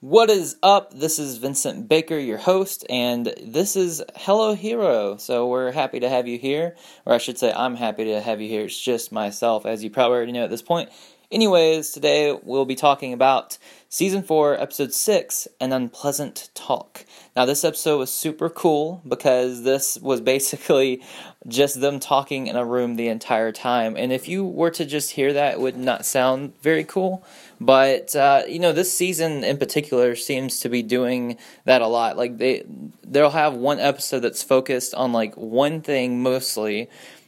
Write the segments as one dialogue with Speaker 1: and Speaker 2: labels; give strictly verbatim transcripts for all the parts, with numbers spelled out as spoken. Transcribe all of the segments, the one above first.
Speaker 1: What is up? This is Vincent Baker, your host, and this is Hello Hero. So we're happy to have you here, or I should say I'm happy to have you here. It's just myself, as you probably already know at this point. Anyways, today we'll be talking about Season four, Episode six, An Unpleasant Talk. Now, this episode was super cool because this was basically just them talking in a room the entire time. And if you were to just hear that, it would not sound very cool. But, uh, you know, this season in particular seems to be doing that a lot. Like, they, they'll have one episode that's focused on, like, one thing mostly,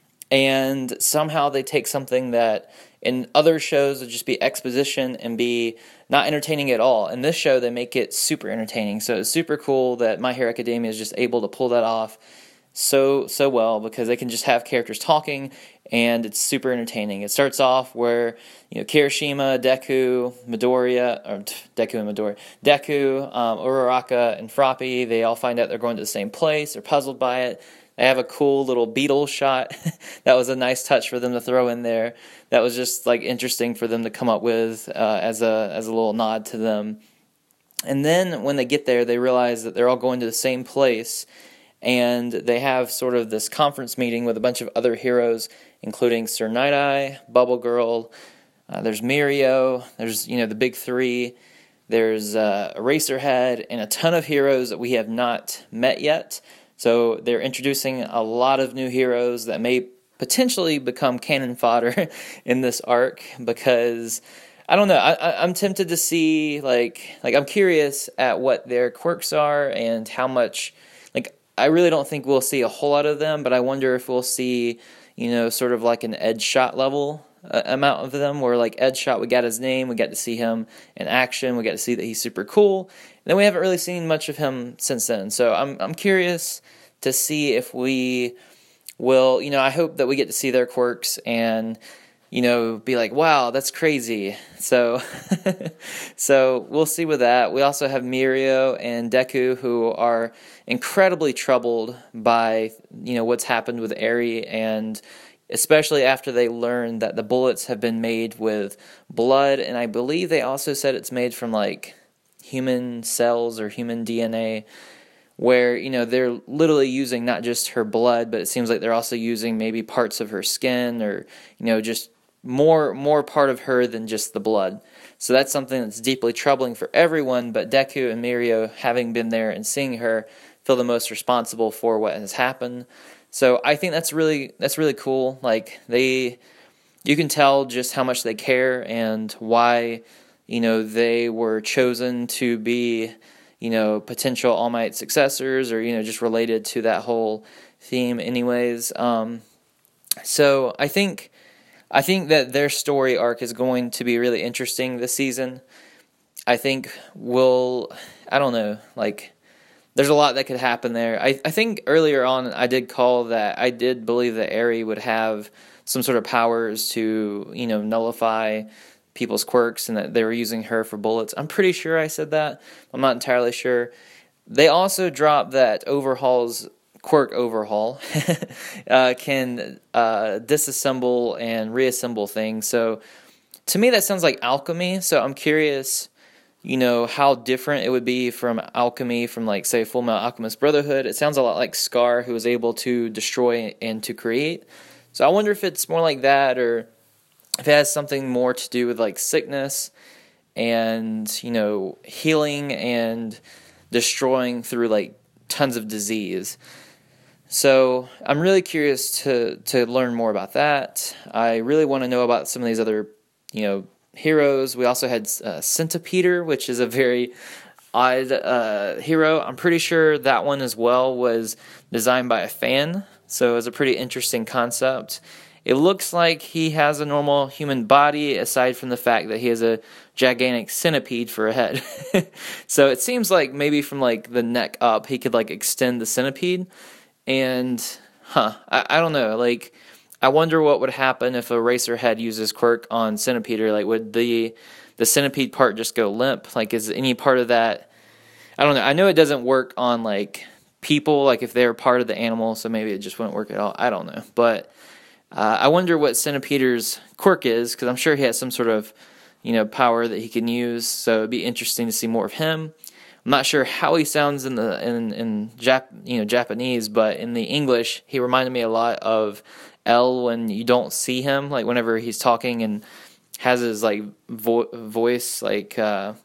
Speaker 1: and somehow they take something that in other shows would just be exposition and be not entertaining at all. In this show, they make it super entertaining. So it's super cool that My Hero Academia is just able to pull that off so, so well, because they can just have characters talking, and it's super entertaining. It starts off where, you know, Kirishima, Deku, Midoriya, or Deku and Midoriya, Deku, um, Uraraka, and Froppy, they all find out they're going to the same place. They're puzzled by it. They have a cool little beetle shot. That was a nice touch for them to throw in there. That was just like interesting for them to come up with uh, as a as a little nod to them. And then when they get there, they realize that they're all going to the same place, and they have sort of this conference meeting with a bunch of other heroes, including Sir Night-Eye, Bubble Girl. Uh, there's Mirio. There's you know the big three. There's uh, Eraserhead and a ton of heroes that we have not met yet. So they're introducing a lot of new heroes that may potentially become cannon fodder in this arc, because I don't know. I, I, I'm tempted to see like like I'm curious at what their quirks are and how much. Like I really don't think we'll see a whole lot of them, but I wonder if we'll see you know sort of like an Edge Shot level uh, amount of them, where like Edge Shot, we got his name, we got to see him in action, we got to see that he's super cool. And then we haven't really seen much of him since then. So I'm I'm curious to see if we will, you know, I hope that we get to see their quirks and, you know, be like, wow, that's crazy. So so we'll see with that. We also have Mirio and Deku, who are incredibly troubled by, you know, what's happened with Eri, and especially after they learned that the bullets have been made with blood, and I believe they also said it's made from, like, human cells or human D N A, where, you know, they're literally using not just her blood, but it seems like they're also using maybe parts of her skin, or, you know, just more more part of her than just the blood. So that's something that's deeply troubling for everyone, but Deku and Mirio, having been there and seeing her, feel the most responsible for what has happened. So I think that's really that's really cool. Like, they, you can tell just how much they care and why, you know, they were chosen to be, you know, potential All Might successors, or, you know, just related to that whole theme anyways. Um, so I think, I think that their story arc is going to be really interesting this season. I think we'll, I don't know, like, there's a lot that could happen there. I, I think earlier on I did call that, I did believe that Eri would have some sort of powers to, you know, nullify people's quirks, and that they were using her for bullets. I'm pretty sure I said that. I'm not entirely sure. They also dropped that Overhaul's quirk overhaul uh, can uh, disassemble and reassemble things. So to me that sounds like alchemy. So I'm curious, you know, how different it would be from alchemy from, like, say, Full Metal Alchemist Brotherhood. It sounds a lot like Scar, who was able to destroy and to create. So I wonder if it's more like that, or if it has something more to do with, like, sickness and, you know, healing and destroying through, like, tons of disease. So I'm really curious to, to learn more about that. I really want to know about some of these other, you know, heroes. We also had uh, Centipeter, which is a very odd uh, hero. I'm pretty sure that one as well was designed by a fan, so it was a pretty interesting concept. It looks like he has a normal human body, aside from the fact that he has a gigantic centipede for a head. So it seems like maybe from, like, the neck up, he could, like, extend the centipede. And, huh, I, I don't know, like, I wonder what would happen if Eraserhead uses quirk on Centipeter. Like, would the the centipede part just go limp? Like, is any part of that, I don't know. I know it doesn't work on, like, people, like, if they're part of the animal, so maybe it just wouldn't work at all. I don't know. But uh, I wonder what Centipeter's quirk is, because I'm sure he has some sort of, you know, power that he can use. So it'd be interesting to see more of him. I'm not sure how he sounds in the in in Jap, you know Japanese, but in the English, he reminded me a lot of L when you don't see him, like whenever he's talking and has his like vo- voice, like uh,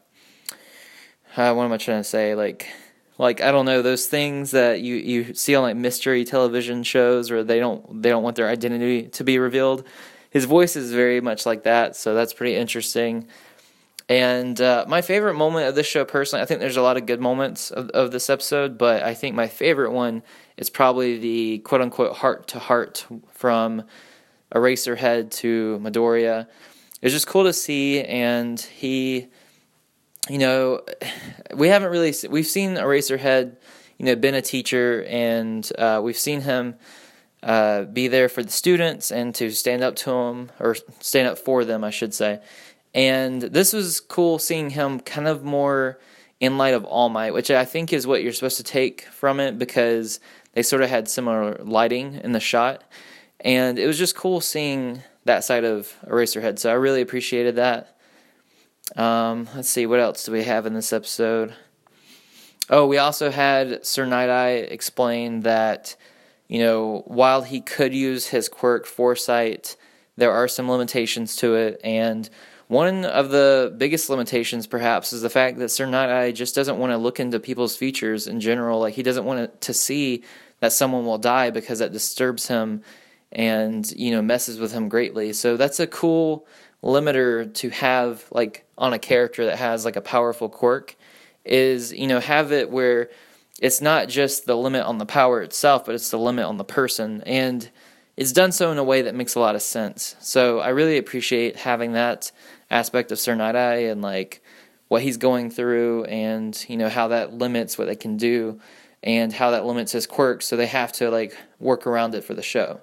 Speaker 1: uh, what am I trying to say, like. Like, I don't know, those things that you, you see on like mystery television shows where they don't they don't want their identity to be revealed. His voice is very much like that, so that's pretty interesting. And uh, my favorite moment of this show, personally, I think there's a lot of good moments of, of this episode, but I think my favorite one is probably the quote-unquote heart-to-heart from Eraserhead to Midoriya. It's just cool to see, and he... You know, we haven't really, we've seen Eraserhead, you know, been a teacher, and uh, we've seen him uh, be there for the students and to stand up to them, or stand up for them, I should say. And this was cool seeing him kind of more in light of All Might, which I think is what you're supposed to take from it, because they sort of had similar lighting in the shot. And it was just cool seeing that side of Eraserhead, so I really appreciated that. Um, let's see, what else do we have in this episode? Oh, we also had Sir Night-Eye explain that, you know, while he could use his quirk Foresight, there are some limitations to it, and one of the biggest limitations, perhaps, is the fact that Sir Night-Eye just doesn't want to look into people's futures in general. Like, he doesn't want to see that someone will die because that disturbs him and, you know, messes with him greatly. So that's a cool limiter to have, like, on a character that has like a powerful quirk, is, you know, have it where it's not just the limit on the power itself, but it's the limit on the person, and it's done so in a way that makes a lot of sense. So I really appreciate having that aspect of Sir Night-Eye and like what he's going through, and you know how that limits what they can do and how that limits his quirk, so they have to like work around it for the show.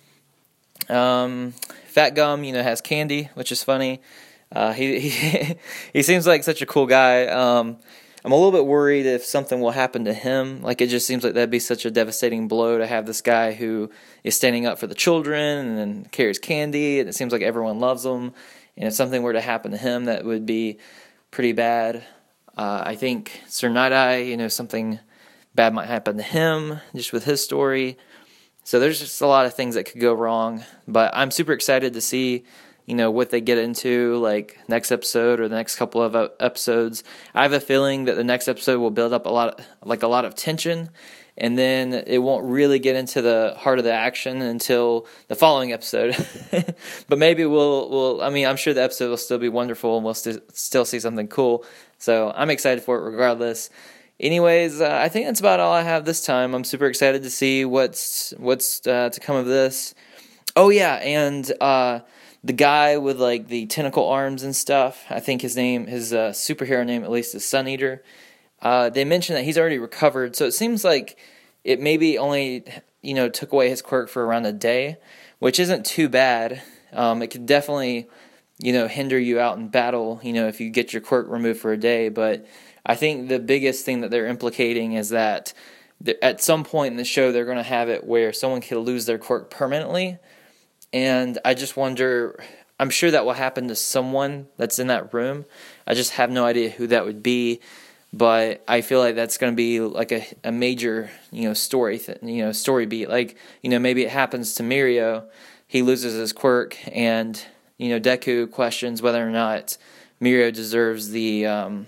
Speaker 1: Um, Fat Gum, you know, has candy, which is funny. Uh, he, he he seems like such a cool guy. Um, I'm a little bit worried if something will happen to him. Like, it just seems like that'd be such a devastating blow to have this guy who is standing up for the children and carries candy, and it seems like everyone loves him. And if something were to happen to him, that would be pretty bad. Uh, I think Sir Night-Eye, you know, something bad might happen to him just with his story. So there's just a lot of things that could go wrong. But I'm super excited to see, you know, what they get into, like, next episode or the next couple of episodes. I have a feeling that the next episode will build up a lot, like a lot of tension, and then it won't really get into the heart of the action until the following episode. But maybe we'll, we'll, I mean, I'm sure the episode will still be wonderful, and we'll st- still see something cool. So I'm excited for it regardless. Anyways, uh, I think that's about all I have this time. I'm super excited to see what's what's uh, to come of this. Oh yeah, and uh, the guy with like the tentacle arms and stuff, I think his name, his uh, superhero name at least, is Sun Eater. Uh, they mentioned that he's already recovered, so it seems like it maybe only, you know, took away his quirk for around a day, which isn't too bad. Um, it could definitely, you know, hinder you out in battle, you know, if you get your quirk removed for a day. But I think the biggest thing that they're implicating is that at some point in the show they're going to have it where someone can lose their quirk permanently. And I just wonder, I'm sure that will happen to someone that's in that room. I just have no idea who that would be. But I feel like that's going to be like a, a major, you know, story, th- you know, story beat. Like, you know, maybe it happens to Mirio. He loses his quirk, and, you know, Deku questions whether or not Mirio deserves the, um,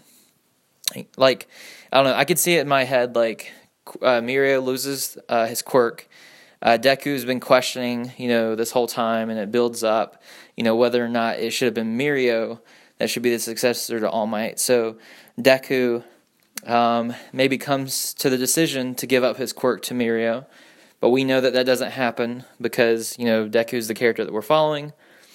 Speaker 1: like, I don't know. I could see it in my head, like, uh, Mirio loses uh, his quirk. Uh, Deku's been questioning, you know, this whole time, and it builds up, you know, whether or not it should have been Mirio that should be the successor to All Might. So Deku um, maybe comes to the decision to give up his quirk to Mirio, but we know that that doesn't happen because, you know, Deku's the character that we're following.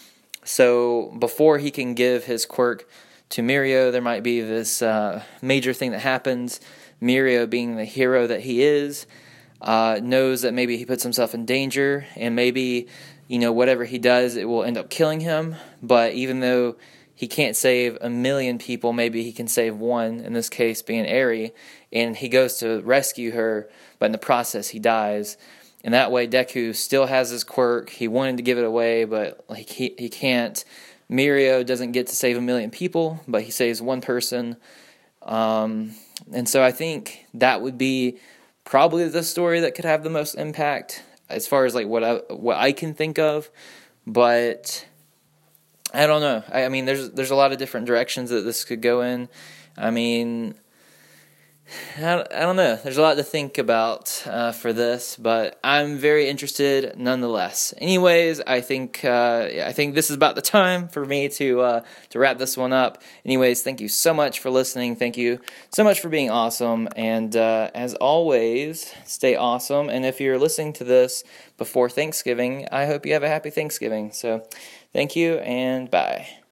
Speaker 1: So before he can give his quirk to Mirio, there might be this uh, major thing that happens. Mirio, being the hero that he is, uh, knows that maybe he puts himself in danger, and maybe, you know, whatever he does, it will end up killing him. But even though he can't save a million people, maybe he can save one, in this case being Eri, and he goes to rescue her, but in the process he dies. And that way Deku still has his quirk. He wanted to give it away, but like he, he can't Mirio doesn't get to save a million people, but he saves one person. Um, and so I think that would be probably the story that could have the most impact as far as like what I what I can think of. But I don't know. I, I mean, there's there's a lot of different directions that this could go in. I mean, I, I don't know. There's a lot to think about uh, for this, but I'm very interested nonetheless. Anyways, I think uh, I think this is about the time for me to uh, to wrap this one up. Anyways, thank you so much for listening. Thank you so much for being awesome. And uh, as always, stay awesome. And if you're listening to this before Thanksgiving, I hope you have a happy Thanksgiving. So thank you and bye.